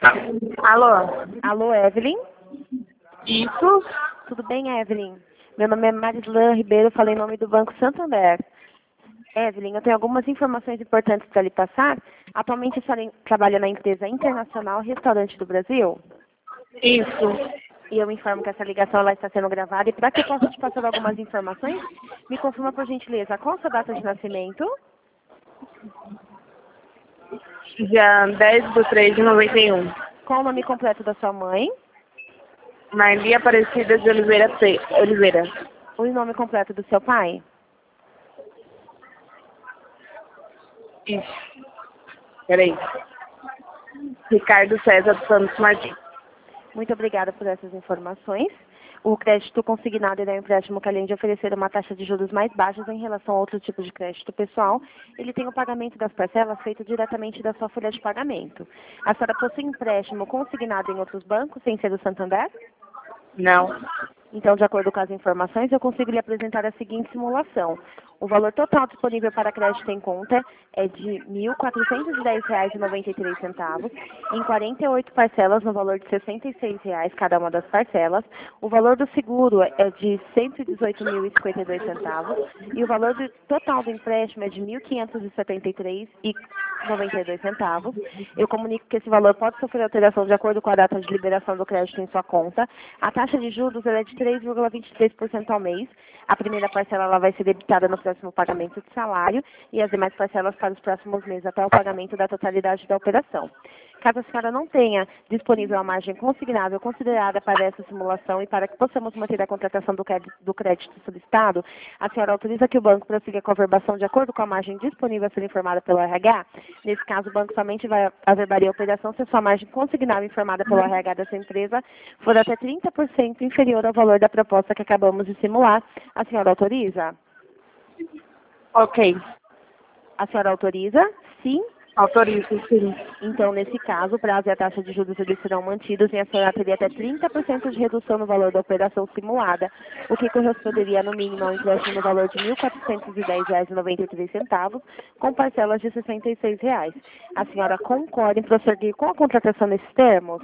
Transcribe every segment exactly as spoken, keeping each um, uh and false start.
Alô? Alô, Evelyn? Isso? Tudo bem, Evelyn? Meu nome é Marislan Ribeiro, falei em nome do Banco Santander. Evelyn, eu tenho algumas informações importantes para lhe passar. Atualmente a senhora trabalha na empresa internacional Restaurante do Brasil. Isso. E eu informo que essa ligação ela está sendo gravada. E para que eu possa te passar algumas informações, me confirma, por gentileza, qual a sua data de nascimento? Dia dez de três de noventa e um. Qual o nome completo da sua mãe? Maria Aparecida de Oliveira. Pe- Oliveira. O nome completo do seu pai? Isso. Peraí. Ricardo César dos Santos Martins. Muito obrigada por essas informações. O crédito consignado é um empréstimo que, além de oferecer uma taxa de juros mais baixa em relação a outro tipo de crédito pessoal, ele tem o pagamento das parcelas feito diretamente da sua folha de pagamento. A senhora possui empréstimo consignado em outros bancos, sem ser o Santander? Não. Então, de acordo com as informações, eu consigo lhe apresentar a seguinte simulação. O valor total disponível para crédito em conta é de mil quatrocentos e dez reais e noventa e três centavos, em quarenta e oito parcelas no valor de sessenta e seis reais cada uma das parcelas. O valor do seguro é de cento e dezoito mil e cinquenta e dois centavos e o valor do, total do empréstimo é de mil quinhentos e setenta e três reais e noventa e dois centavos. Eu comunico que esse valor pode sofrer alteração de acordo com a data de liberação do crédito em sua conta. A taxa de juros ela é de três vírgula vinte e três por cento ao mês. A primeira parcela ela vai ser debitada no próximo pagamento de salário e as demais parcelas para os próximos meses até o pagamento da totalidade da operação. Caso a senhora não tenha disponível a margem consignável considerada para essa simulação e para que possamos manter a contratação do crédito, do crédito solicitado, a senhora autoriza que o banco prossiga com a averbação de acordo com a margem disponível a ser informada pelo R H? Nesse caso, o banco somente vai averbaria a operação se a sua margem consignável informada pelo R H dessa empresa for até trinta por cento inferior ao valor da proposta que acabamos de simular. A senhora autoriza? Ok. A senhora autoriza? Sim? Autorizo, sim. Então, nesse caso, o prazo e a taxa de juros eles serão mantidos e a senhora teria até trinta por cento de redução no valor da operação simulada, o que corresponderia no mínimo ao empréstimo no valor de mil quatrocentos e dez reais e noventa e três centavos, com parcelas de sessenta e seis reais. A senhora concorda em prosseguir com a contratação nesses termos?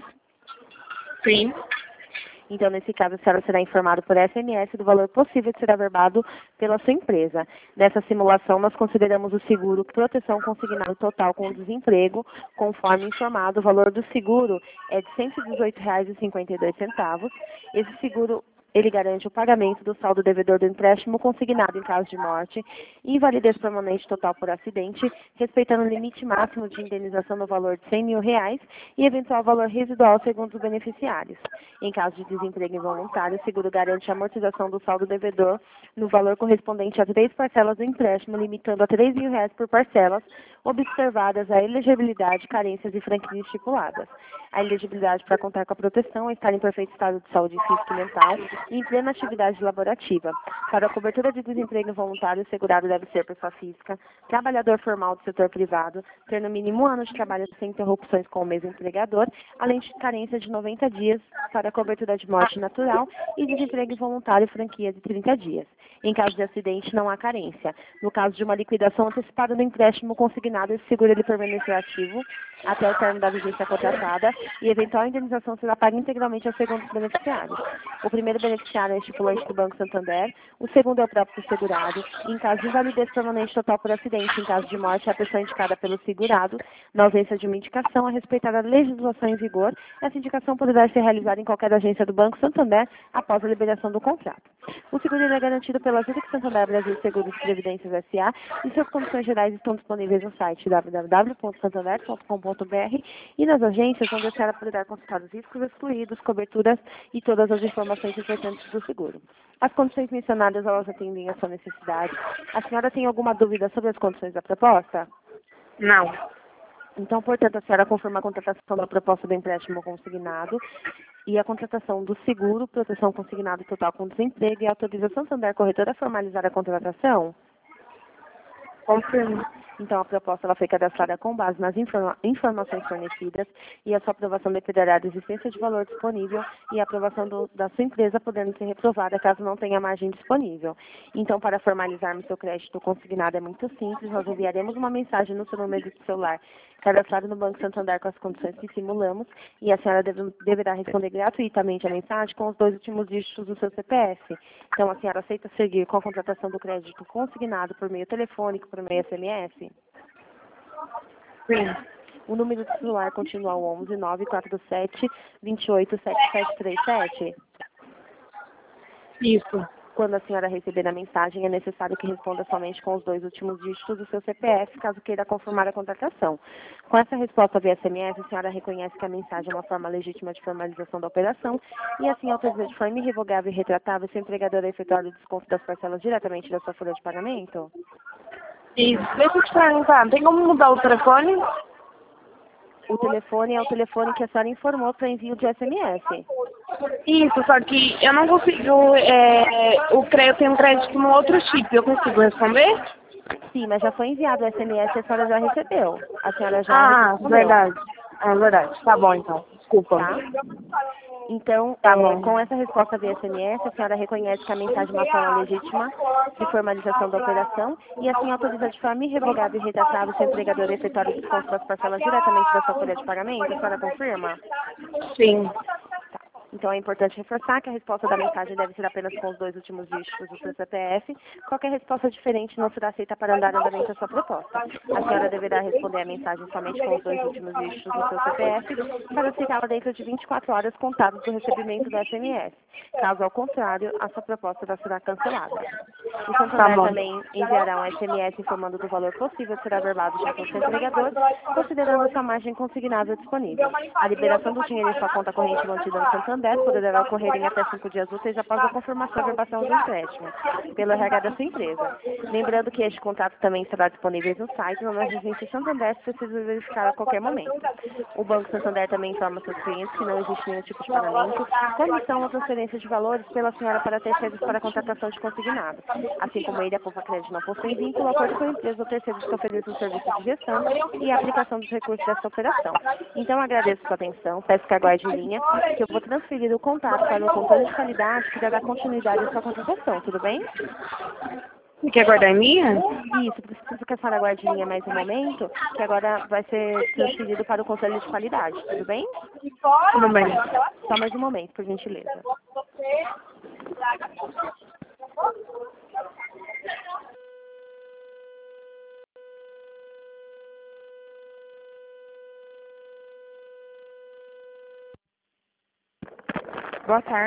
Sim. Então, nesse caso, a senhora será informada por S M S do valor possível de ser averbado pela sua empresa. Nessa simulação, nós consideramos o seguro proteção consignado total com o desemprego, conforme informado. O valor do seguro é de cento e dezoito reais e cinquenta e dois centavos. Esse seguro ele garante o pagamento do saldo devedor do empréstimo consignado em caso de morte, invalidez permanente total por acidente, respeitando o limite máximo de indenização no valor de cem mil reais e eventual valor residual segundo os beneficiários. Em caso de desemprego involuntário, o seguro garante a amortização do saldo devedor no valor correspondente a três parcelas do empréstimo, limitando a três mil reais por parcelas, observadas a elegibilidade, carências e franquias estipuladas. A elegibilidade para contar com a proteção é estar em perfeito estado de saúde física e mental e em plena atividade laborativa. Para a cobertura de desemprego involuntário, o segurado deve ser pessoa física, trabalhador formal do setor privado, ter no mínimo um ano de trabalho sem interrupções com o mesmo empregador, além de carência de noventa dias para a cobertura de morte natural e desemprego involuntário franquia de trinta dias. Em caso de acidente, não há carência. No caso de uma liquidação antecipada do empréstimo consignado, esse seguro ele permanecerá ativo até o término da vigência contratada e eventual indenização será paga integralmente aos segundos beneficiários. O primeiro beneficiário é o estipulante do Banco Santander, o segundo é o próprio segurado. Em caso de invalidez permanente total por acidente, em caso de morte, é a pessoa indicada pelo segurado. Na ausência de uma indicação a respeitar a legislação em vigor, essa indicação poderá ser realizada em qualquer agência do Banco Santander após a liberação do contrato. O seguro é garantido pela Zurich Santander Brasil Seguros e Previdências S A e suas condições gerais estão disponíveis no site w w w ponto santander ponto com ponto b r e nas agências onde a senhora poderá consultar os riscos excluídos, coberturas e todas as informações importantes do seguro. As condições mencionadas, elas atendem à sua necessidade. A senhora tem alguma dúvida sobre as condições da proposta? Não. Então, portanto, a senhora confirma a contratação da proposta do empréstimo consignado e a contratação do seguro, proteção consignado total com desemprego e autorização Santander Corretora a formalizar a contratação? Confirmo. Então, a proposta ela foi cadastrada com base nas informa informações fornecidas e a sua aprovação dependerá da existência de valor disponível e a aprovação do, da sua empresa podendo ser reprovada caso não tenha margem disponível. Então, para formalizarmos seu crédito consignado é muito simples, nós enviaremos uma mensagem no seu número de celular cadastrado no Banco Santander com as condições que simulamos e a senhora deve, deverá responder gratuitamente a mensagem com os dois últimos dígitos do seu C P F. Então, a senhora aceita seguir com a contratação do crédito consignado por meio telefônico, por meio S M S? Sim. O número do celular continua o onze nove quatro sete, dois oito sete sete três sete. Isso. Quando a senhora receber a mensagem, é necessário que responda somente com os dois últimos dígitos do seu C P F, caso queira confirmar a contratação. Com essa resposta via S M S, a senhora reconhece que a mensagem é uma forma legítima de formalização da operação e assim autoriza de forma irrevogável e retratável seu empregador a efetuar o desconto das parcelas diretamente da sua folha de pagamento? Isso. Deixa eu te perguntar, tem como mudar o telefone? O telefone é o telefone que a senhora informou para envio de S M S. Isso, só que eu não consigo, é, o crédito, eu tenho crédito no outro chip, eu consigo responder? Sim, mas já foi enviado o S M S e a senhora já recebeu. A senhora já Ah, respondeu. verdade. É verdade. Tá bom, então. Desculpa. Tá? Então, Tá é, bom. com essa resposta via S M S, a senhora reconhece que a mensagem é uma forma legítima de formalização da operação e assim autoriza de forma irrevogável e redatável seu empregador a efetuar o desconto das parcelas diretamente da sua folha de pagamento. A senhora confirma? Sim. Então, é importante reforçar que a resposta da mensagem deve ser apenas com os dois últimos dígitos do seu C P F. Qualquer resposta diferente não será aceita para andar andamento a sua proposta. A senhora deverá responder a mensagem somente com os dois últimos dígitos do seu C P F para aceitá-la dentro de vinte e quatro horas contadas do recebimento do S M S. Caso ao contrário, a sua proposta já será cancelada. O Tá Santander bom. também enviará um S M S informando do valor possível de ser averbado junto ao seu empregador, considerando a sua margem consignável disponível. A liberação do dinheiro em sua conta corrente mantida no Santander poderá ocorrer em até cinco dias úteis após a confirmação da averbação do empréstimo, pelo R H da sua empresa. Lembrando que este contrato também estará disponível no site, ou nas agências Santander, se precisa verificar a qualquer momento. O Banco Santander também informa seus clientes que não existe nenhum tipo de pagamento, comissão ou transferência de valores pela senhora para terceiros para a contratação de consignado. Assim como ele, a Poupa Crédito não possui vínculo, acordo com a empresa ou terceiros que ofereçam o serviço de gestão e a aplicação dos recursos dessa operação. Então, agradeço sua atenção, peço que aguarde em linha, que eu vou transferir o contato para o controle de qualidade que dará continuidade à sua contratação, tudo bem? Você quer guardar a minha? Isso, preciso que a senhora aguarde em linha mais um momento, que agora vai ser transferido para o controle de qualidade, tudo bem? Tudo bem. Só mais um momento, por gentileza. Boa tarde.